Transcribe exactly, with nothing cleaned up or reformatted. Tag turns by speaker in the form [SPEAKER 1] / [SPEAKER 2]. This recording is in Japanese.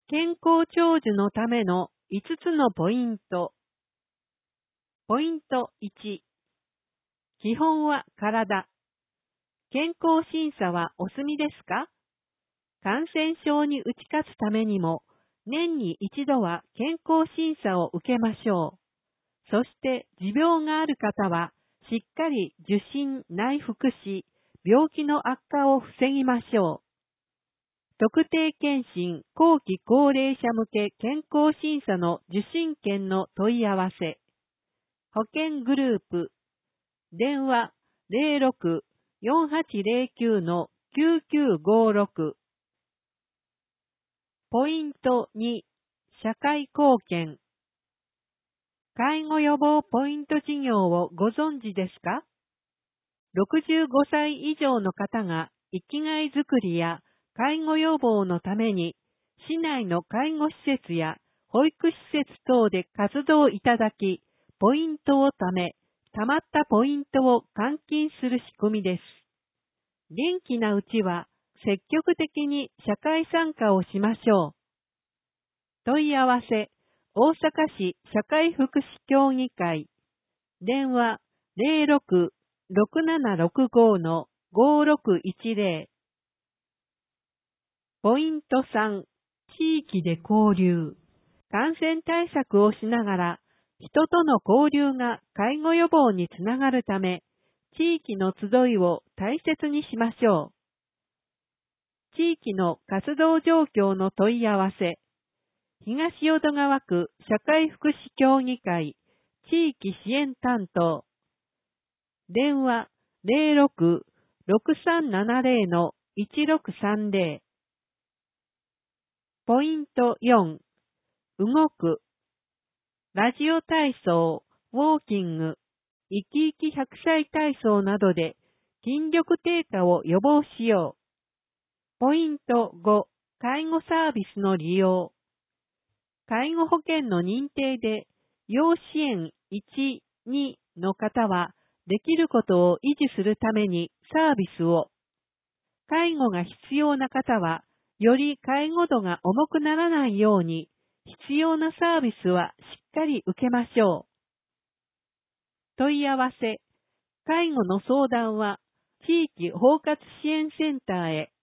[SPEAKER 1] 健康長寿のためのいつつのポイント。ポイントいち。基本は体。健康審査はお済みですか？感染症に打ち勝つためにも、年に一度は健康審査を受けましょう。そして持病がある方は、しっかり受診内服し、病気の悪化を防ぎましょう。特定健診後期高齢者向け健康審査の受診券の問い合わせ。保険グループ。電話 ゼロろく よんはちゼロきゅう のきゅうきゅうごろく。ポイントに。社会貢献。介護予防ポイント事業をご存知ですか？ろくじゅうごさい以上の方が生きがいづくりや介護予防のために市内の介護施設や保育施設等で活動いただき、ポイントを貯め、貯まったポイントを換金する仕組みです。元気なうちは積極的に社会参加をしましょう。問い合わせ、大阪市社会福祉協議会。電話 ゼロろく ろくななろくご のごろくいちゼロ。ポイントさん。地域で交流。感染対策をしながら、人との交流が介護予防につながるため、地域の集いを大切にしましょう。地域の活動状況の問い合わせ。東淀川区社会福祉協議会地域支援担当。電話 ゼロろく ろくさんななゼロ のいちろくさんゼロ。ポイントよん。動く。ラジオ体操、ウォーキング、生き生きひゃくさい体操などで筋力低下を予防しよう。ポイントご。介護サービスの利用。介護保険の認定で要支援いち、にの方はできることを維持するためにサービスを。介護が必要な方はより介護度が重くならないように必要なサービスはしっかり受けましょう。問い合わせ。介護の相談は地域包括支援センターへ。